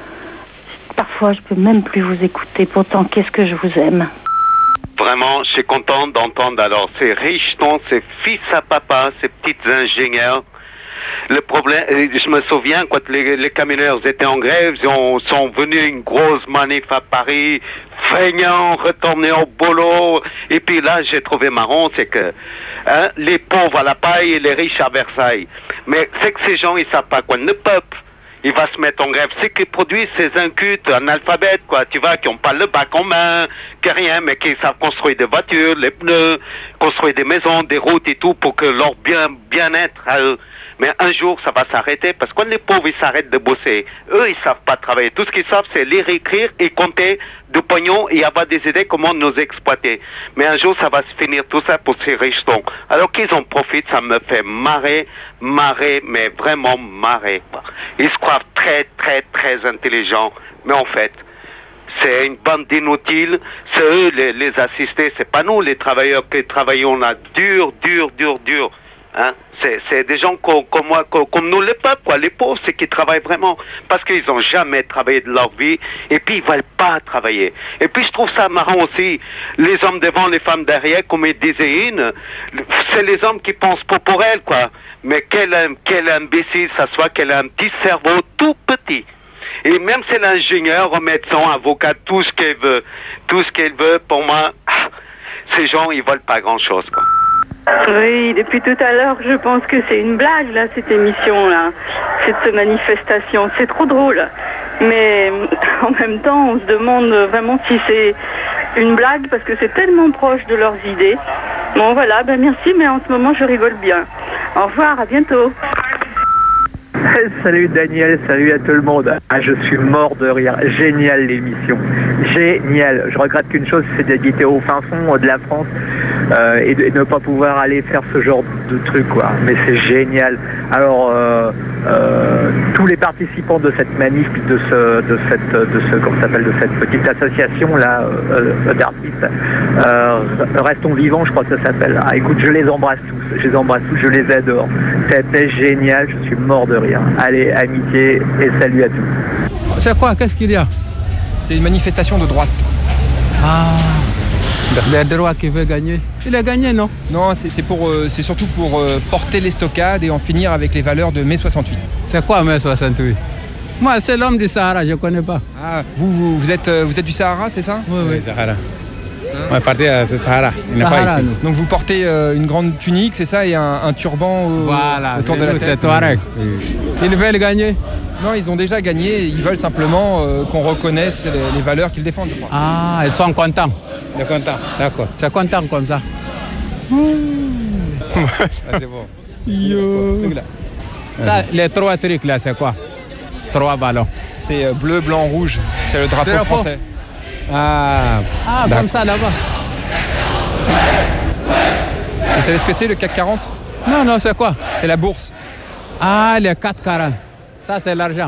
Parfois, je peux même plus vous écouter. Pourtant, qu'est-ce que je vous aime. Vraiment, je suis content d'entendre alors ces richetons, ces fils à papa, ces petites ingénieurs. Le problème, je me souviens quand les camionneurs étaient en grève, ils sont venus une grosse manif à Paris, feignants, retournés au boulot. Et puis là, j'ai trouvé marrant, c'est que les pauvres à la paille et les riches à Versailles. Mais c'est que ces gens, ils savent pas quoi. Le peuple, il va se mettre en grève. C'est qu'ils produisent ces incultes analphabètes, quoi. Tu vois, qui ont pas le bac en main, qui rien, mais qui savent construire des voitures, les pneus, construire des maisons, des routes et tout pour que leur bien-être à eux. Mais un jour, ça va s'arrêter parce que quand les pauvres, ils s'arrêtent de bosser, eux, ils savent pas travailler. Tout ce qu'ils savent, c'est lire, écrire et compter de pognon et avoir des idées comment nous exploiter. Mais un jour, ça va se finir tout ça pour ces richetons. Alors qu'ils en profitent, ça me fait marrer, mais vraiment marrer. Ils se croient très, très, très intelligents. Mais en fait, c'est une bande d'inutiles. C'est eux, les assistés. C'est pas nous, les travailleurs qui travaillons là. Dur. Hein? C'est des gens comme moi, comme nous, les peuples, quoi. Les pauvres, c'est qu'ils travaillent vraiment parce qu'ils n'ont jamais travaillé de leur vie et puis ils veulent pas travailler. Et puis je trouve ça marrant aussi, les hommes devant, les femmes derrière, comme il disait une, c'est les hommes qui pensent pas pour elles, quoi. Mais quel imbécile ça soit, qu'elle a un petit cerveau tout petit. Et même si l'ingénieur, médecin, avocat, tout ce qu'elle veut, pour moi, ces gens, ils veulent pas grand-chose, quoi. Oui, depuis tout à l'heure, je pense que c'est une blague, là, cette émission-là, cette manifestation. C'est trop drôle. Mais en même temps, on se demande vraiment si c'est une blague, parce que c'est tellement proche de leurs idées. Bon, voilà, ben merci, mais en ce moment, je rigole bien. Au revoir, à bientôt. Salut Daniel, salut à tout le monde. Ah, je suis mort de rire. Génial l'émission. Génial. Je regrette qu'une chose, c'est d'habiter au fin fond de la France et de ne pas pouvoir aller faire ce genre de truc, quoi. Mais c'est génial. Alors, tous les participants de cette manif, comment ça s'appelle, de cette petite association là d'artistes, restons vivants, je crois que ça s'appelle. Ah, écoute, je les embrasse tous. Je les adore. C'était génial. Je suis mort de rire. Allez, amitié et salut à tous. C'est quoi? Qu'est-ce qu'il y a? C'est une manifestation de droite. Ah, le droit qui veut gagner. Il a gagné, non? Non, c'est surtout pour porter les stockades et en finir avec les valeurs de mai 68. C'est quoi mai 68? Moi, c'est l'homme du Sahara, je ne connais pas. Ah, vous êtes du Sahara, c'est ça? Oui. Sahara. On est parti à Sahara. Il n'est pas ici. Donc vous portez une grande tunique, c'est ça, et un turban autour de la tête. C'est Touareg. Ils veulent gagner? Non, ils ont déjà gagné. Ils veulent simplement qu'on reconnaisse les valeurs qu'ils défendent, je crois. Ah, ils sont contents. Ils sont contents, d'accord. C'est content comme ça. C'est bon. Ça, les 3 trucs là, c'est quoi? 3 ballons. C'est bleu, blanc, rouge. C'est le drapeau français. Ah, comme ça là-bas. Vous savez ce que c'est le CAC 40? Non, c'est quoi? C'est la bourse. Ah, les 440. Ça, c'est l'argent.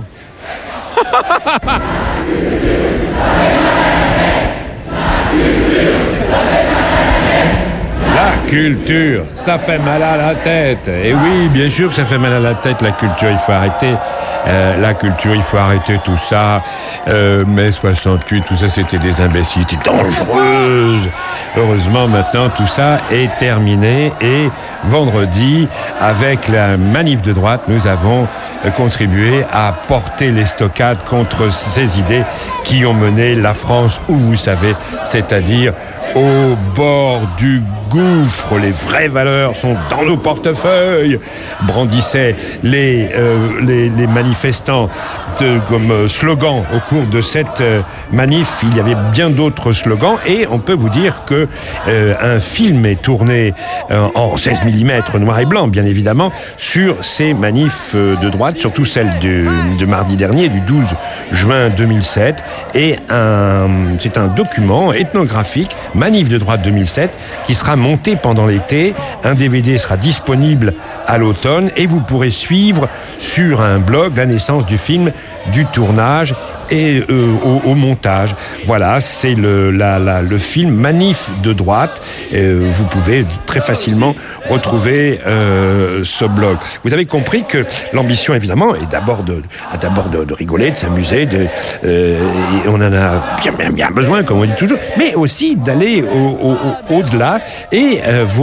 La culture, ça fait mal à la tête. Et oui, bien sûr que ça fait mal à la tête, la culture, il faut arrêter. La culture, il faut arrêter tout ça. Mai 68, tout ça, c'était des imbécilités dangereuses. Heureusement, maintenant, tout ça est terminé. Et vendredi, avec la manif de droite, nous avons contribué à porter les stockades contre ces idées qui ont mené la France où vous savez, c'est-à-dire au bord du gouffre. Les vraies valeurs sont dans nos portefeuilles, brandissaient les manifestants comme slogan au cours de cette manif. Il y avait bien d'autres slogans et on peut vous dire que un film est tourné en 16 mm noir et blanc, bien évidemment, sur ces manifs de droite, surtout celle de mardi dernier, du 12 juin 2007, et c'est un document ethnographique, Manif de droite 2007, qui sera monté pendant l'été. Un DVD sera disponible à l'automne et vous pourrez suivre sur un blog la naissance du film, du tournage et au montage. Voilà, c'est le film Manif de droite. Vous pouvez très facilement retrouver ce blog. Vous avez compris que l'ambition, évidemment, est d'abord de rigoler, de s'amuser, et on en a bien besoin, comme on dit toujours, mais aussi d'aller au-delà. Et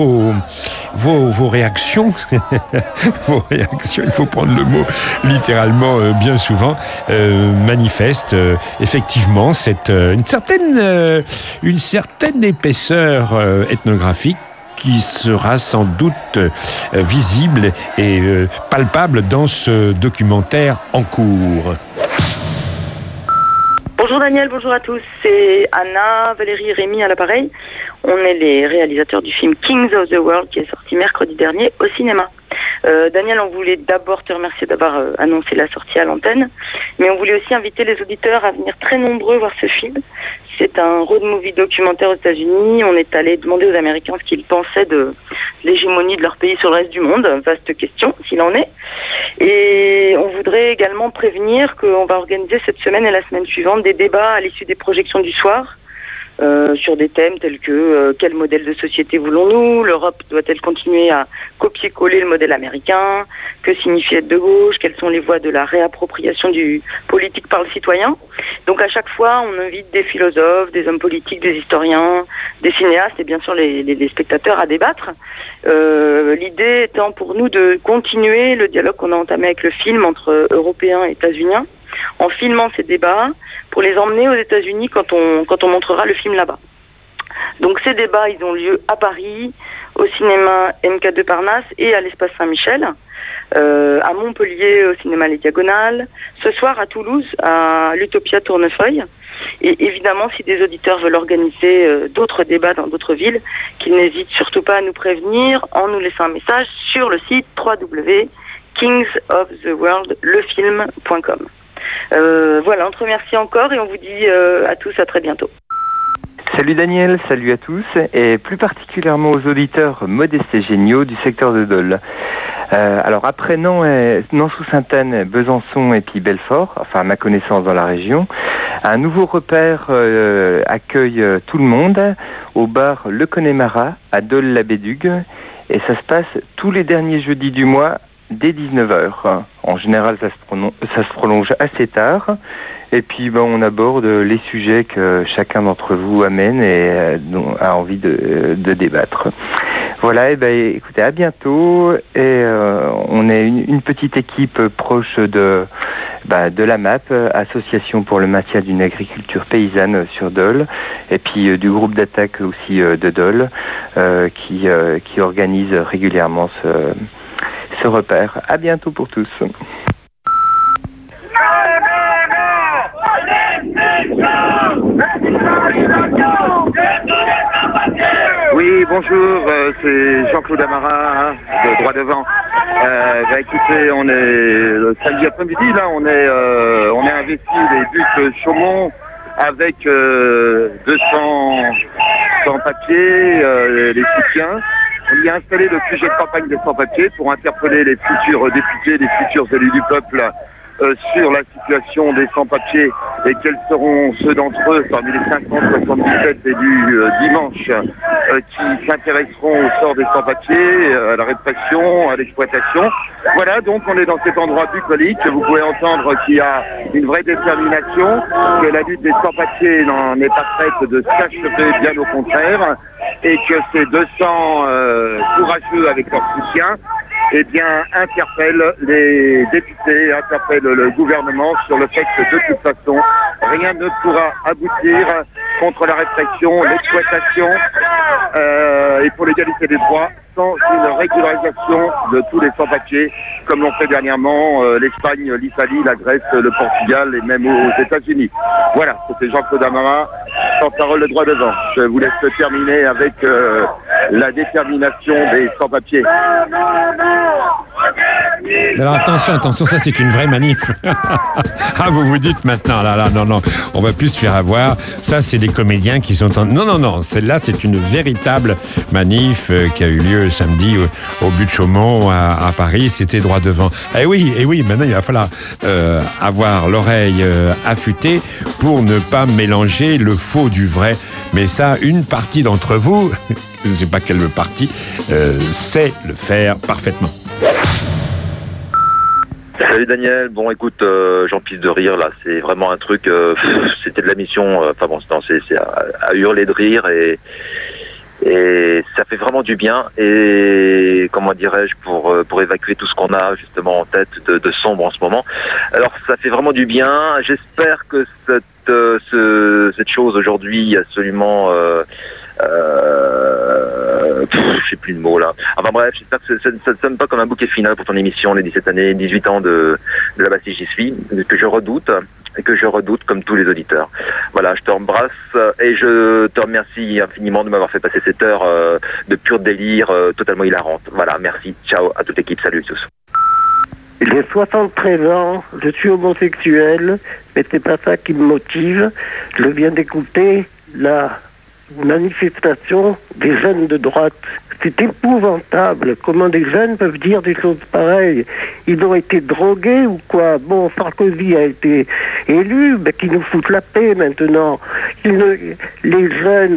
vos réactions, il faut prendre le mot littéralement bien souvent, manifestent effectivement une certaine épaisseur ethnographique qui sera sans doute visible et palpable dans ce documentaire en cours. Bonjour Daniel, bonjour à tous. C'est Anna, Valérie et Rémi à l'appareil. On est les réalisateurs du film Kings of the World qui est sorti mercredi dernier au cinéma. Daniel, on voulait d'abord te remercier d'avoir annoncé la sortie à l'antenne, mais on voulait aussi inviter les auditeurs à venir très nombreux voir ce film. C'est un road movie documentaire aux États-Unis. On est allé demander aux Américains ce qu'ils pensaient de l'hégémonie de leur pays sur le reste du monde. Vaste question, s'il en est. Et on voudrait également prévenir qu'on va organiser cette semaine et la semaine suivante des débats à l'issue des projections du soir. Sur des thèmes tels que quel modèle de société voulons-nous, l'Europe doit-elle continuer à copier-coller le modèle américain, que signifie être de gauche, quelles sont les voies de la réappropriation du politique par le citoyen. Donc à chaque fois, on invite des philosophes, des hommes politiques, des historiens, des cinéastes et bien sûr les spectateurs à débattre. L'idée étant pour nous de continuer le dialogue qu'on a entamé avec le film entre Européens et États-Uniens, en filmant ces débats pour les emmener aux États-Unis quand on montrera le film là-bas. Donc ces débats, ils ont lieu à Paris, au cinéma MK2 Parnasse et à l'espace Saint-Michel, à Montpellier au cinéma Les Diagonales, ce soir à Toulouse à l'Utopia Tournefeuille Et évidemment, si des auditeurs veulent organiser d'autres débats dans d'autres villes, qu'ils n'hésitent surtout pas à nous prévenir en nous laissant un message sur le site www.kingsoftheworldlefilm.com. Voilà, on te remercie encore et on vous dit à tous à très bientôt. Salut Daniel, salut à tous, et plus particulièrement aux auditeurs modestes et géniaux du secteur de Dole. Alors après Nantes-sous-Sainte-Anne, Besançon et puis Belfort, enfin à ma connaissance dans la région, un nouveau repère accueille tout le monde au bar Le Connemara à Dole-la-Bédugue, et ça se passe tous les derniers jeudis du mois dès 19h. En général, ça se prolonge assez tard. Et puis, on aborde les sujets que chacun d'entre vous amène et dont a envie de débattre. Voilà, et écoutez, à bientôt. Et on est une petite équipe proche de la MAP, Association pour le maintien d'une agriculture paysanne sur Dole, et puis du groupe d'attaque aussi de Dole, qui organise régulièrement ce repère. À bientôt pour tous. Oui, bonjour, c'est Jean-Claude Amara, de Droit Devant. Écoutez, on est samedi après-midi, là, on est investi les bus Chaumont avec 200 sans-papiers, les soutiens. On y a installé le sujet de campagne des sans-papiers pour interpeller les futurs députés, les futurs élus du peuple sur la situation des sans-papiers et quels seront ceux d'entre eux parmi les 577 élus dimanche qui s'intéresseront au sort des sans-papiers, à la répression, à l'exploitation. Voilà, donc on est dans cet endroit bucolique. Vous pouvez entendre qu'il y a une vraie détermination, que la lutte des sans-papiers n'en est pas prête de s'achever, bien au contraire, et que ces 200 courageux avec leur soutien interpellent les députés, interpellent le gouvernement sur le fait que de toute façon, rien ne pourra aboutir contre la répression, l'exploitation et pour l'égalité des droits sans une régularisation de tous les sans-papiers, comme l'ont fait dernièrement l'Espagne, l'Italie, la Grèce, le Portugal et même aux États-Unis. Voilà, c'était Jean-Claude Amara, porte-parole de Droit Devant. Je vous laisse terminer avec la détermination des sans-papiers. Alors attention, ça c'est une vraie manif. Ah, vous vous dites maintenant, non, on va plus se faire avoir. Ça, c'est des comédiens qui sont en... Non, celle-là, c'est une véritable manif qui a eu lieu samedi au but de Chaumont à Paris. C'était Droit Devant. Eh oui, maintenant il va falloir avoir l'oreille affûtée pour ne pas mélanger le faux du vrai. Mais ça, une partie d'entre vous, je ne sais pas quelle partie, sait le faire parfaitement. Salut Daniel, bon écoute, j'en pisse de rire là, c'est vraiment un truc, c'était de la mission, c'est à hurler de rire et ça fait vraiment du bien et comment dirais-je pour évacuer tout ce qu'on a justement en tête de sombre en ce moment. Alors ça fait vraiment du bien, j'espère que cette chose aujourd'hui absolument je sais plus de mots là. Enfin bref, j'espère que ça ne sonne pas comme un bouquet final pour ton émission, les 17 années, 18 ans de la Bastille j'y suis, que je redoute comme tous les auditeurs. Voilà, je t'embrasse et je te remercie infiniment de m'avoir fait passer cette heure de pur délire totalement hilarante. Voilà, merci, ciao à toute l'équipe, salut tous. J'ai 73 ans, je suis homosexuel, mais c'est pas ça qui me motive. Je viens d'écouter la manifestation des jeunes de droite. C'est épouvantable. Comment des jeunes peuvent dire des choses pareilles? Ils ont été drogués ou quoi? Bon, Sarkozy a été élu, mais qu'ils nous foutent la paix maintenant. Les jeunes,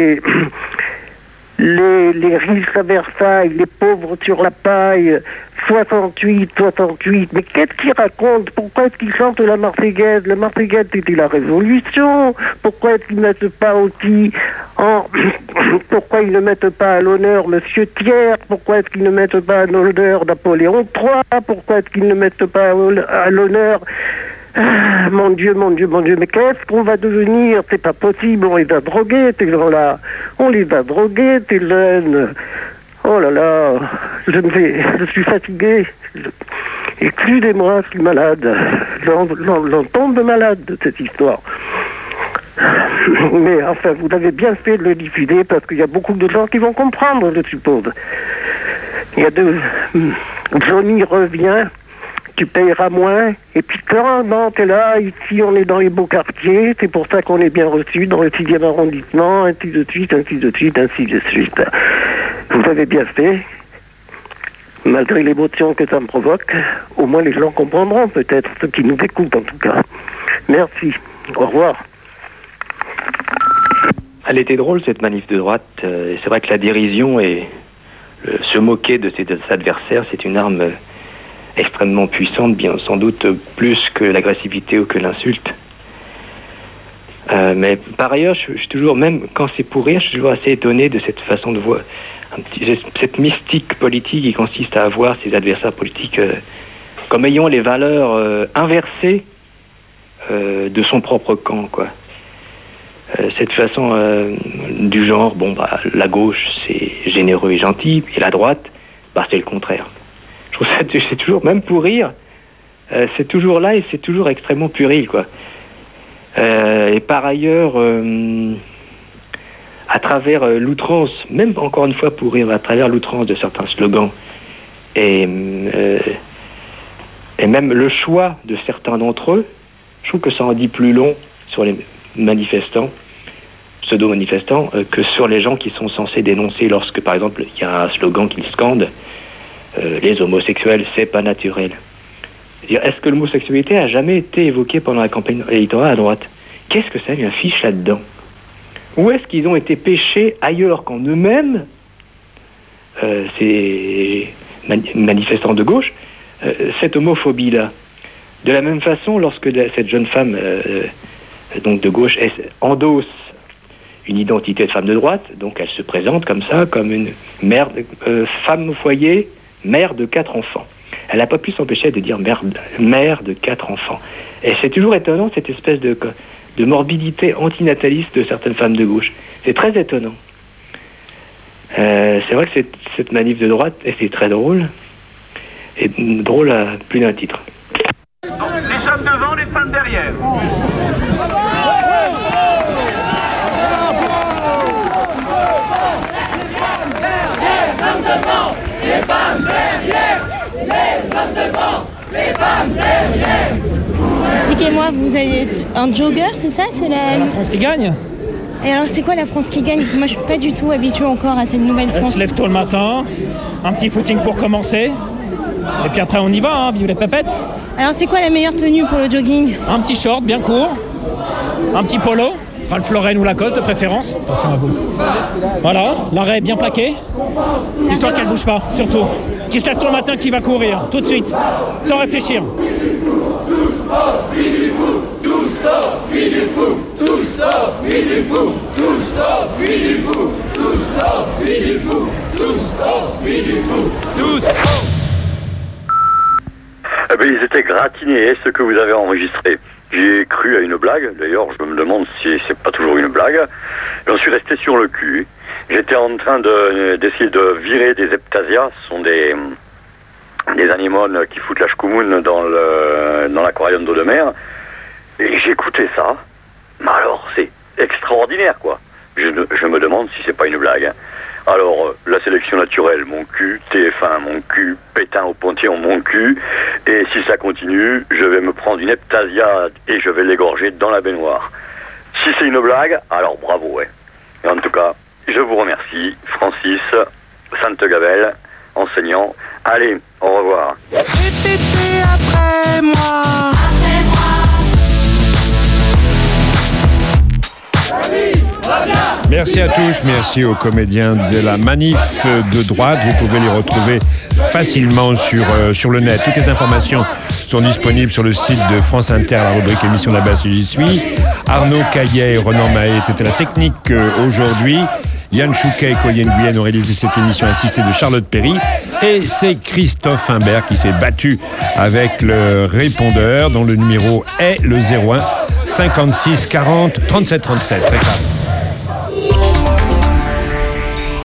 les riches à Versailles, les pauvres sur la paille, 68, mais qu'est-ce qu'ils racontent? Pourquoi est-ce qu'ils chantent la Marseillaise? La Marseillaise, c'était la Révolution. Pourquoi est-ce qu'ils ne mettent pas aussi pourquoi ils ne mettent pas à l'honneur Monsieur Thiers? Pourquoi est-ce qu'ils ne mettent pas à l'honneur Napoléon III? Pourquoi est-ce qu'ils ne mettent pas à l'honneur mon Dieu, mais qu'est-ce qu'on va devenir? C'est pas possible, on les a drogués, ces gens-là. On les a drogués, ces jeunes. Oh là là, je suis fatigué. Excusez-moi, je suis malade. J'en tombe malade de cette histoire. Mais enfin, vous avez bien fait de le diffuser parce qu'il y a beaucoup de gens qui vont comprendre, je suppose. Il y a Johnny revient, tu payeras moins, et puis quand t'es là, ici on est dans les beaux quartiers, c'est pour ça qu'on est bien reçu dans le 6e arrondissement, ainsi de suite, ainsi de suite, ainsi de suite. Vous avez bien fait. Malgré l'émotion que ça me provoque, au moins les gens comprendront peut-être, ceux qui nous écoutent en tout cas. Merci. Au revoir. Elle était drôle cette manif de droite. C'est vrai que la dérision et se moquer de ses adversaires, c'est une arme extrêmement puissante, bien sans doute plus que l'agressivité ou que l'insulte. Mais par ailleurs, je suis toujours, même quand c'est pour rire, je suis toujours assez étonné de cette façon de voir, cette mystique politique qui consiste à avoir ses adversaires politiques comme ayant les valeurs inversées de son propre camp, quoi. Cette façon du genre, la gauche c'est généreux et gentil, et la droite, c'est le contraire. Je trouve ça, c'est toujours, même pour rire, c'est toujours là et c'est toujours extrêmement puéril, quoi. Et par ailleurs, à travers l'outrance, même encore une fois pour rire, à travers l'outrance de certains slogans, et même le choix de certains d'entre eux, je trouve que ça en dit plus long sur les manifestants, pseudo-manifestants, que sur les gens qui sont censés dénoncer lorsque, par exemple, il y a un slogan qu'ils scandent, les homosexuels, c'est pas naturel. Est-ce que l'homosexualité a jamais été évoquée pendant la campagne électorale à droite? Qu'est-ce que ça lui affiche là-dedans? Ou est-ce qu'ils ont été péchés ailleurs qu'en eux-mêmes, ces manifestants de gauche, cette homophobie-là? De la même façon, lorsque cette jeune femme donc de gauche endosse une identité de femme de droite, donc elle se présente comme ça, comme une mère, femme au foyer, mère de 4 enfants. Elle n'a pas pu s'empêcher de dire mère de 4 enfants. Et c'est toujours étonnant, cette espèce de morbidité antinataliste de certaines femmes de gauche. C'est très étonnant. C'est vrai que cette manif de droite, et c'est très drôle, et drôle à plus d'un titre. Les hommes devant, les femmes derrière. Les femmes derrière, les hommes devant, les femmes derrière. Expliquez-moi, vous êtes un jogger, c'est ça? C'est la France qui gagne. Et alors c'est quoi la France qui gagne? Parce que moi je suis pas du tout habituée encore à cette nouvelle France. Elle se lève tôt le matin, un petit footing pour commencer, et puis après on y va, vive les pépettes. Alors c'est quoi la meilleure tenue pour le jogging? Un petit short bien court, un petit polo, Ralph Lauren ou Lacoste de préférence. Attention à vous. Voilà, l'arrêt bien plaqué, histoire qu'elle bouge pas, surtout. Qui se lève tôt le matin, qui va courir, tout de suite, sans réfléchir. Eh bien, ils étaient gratinés, ce que vous avez enregistré. J'ai cru à une blague, d'ailleurs, je me demande si c'est pas toujours une blague. J'en suis resté sur le cul. J'étais en train d'essayer de virer des heptasias, ce sont des anémones qui foutent la chkoumoune dans l'aquarium d'eau de mer. Et j'écoutais ça. Mais alors, c'est extraordinaire, quoi. Je me demande si c'est pas une blague. Alors, la sélection naturelle, mon cul, TF1, mon cul, Pétain au Panthéon, mon cul, et si ça continue, je vais me prendre une heptasia et je vais l'égorger dans la baignoire. Si c'est une blague, alors bravo, ouais. Et en tout cas, je vous remercie, Francis Sainte-Gabelle, enseignant. Allez, au revoir. Après moi. Merci à tous, merci aux comédiens de la manif de droite. Vous pouvez les retrouver facilement sur le net. Toutes les informations sont disponibles sur le site de France Inter, la rubrique émission là-bas si j'y suis. Arnaud Caillet et Renan Mahé étaient à la technique aujourd'hui. Yann Chouquet et Coyenne Guyenne ont réalisé cette émission assistée de Charlotte Perry. Et c'est Christophe Imbert qui s'est battu avec le répondeur dont le numéro est le 01 56 40 37 37. Très grave.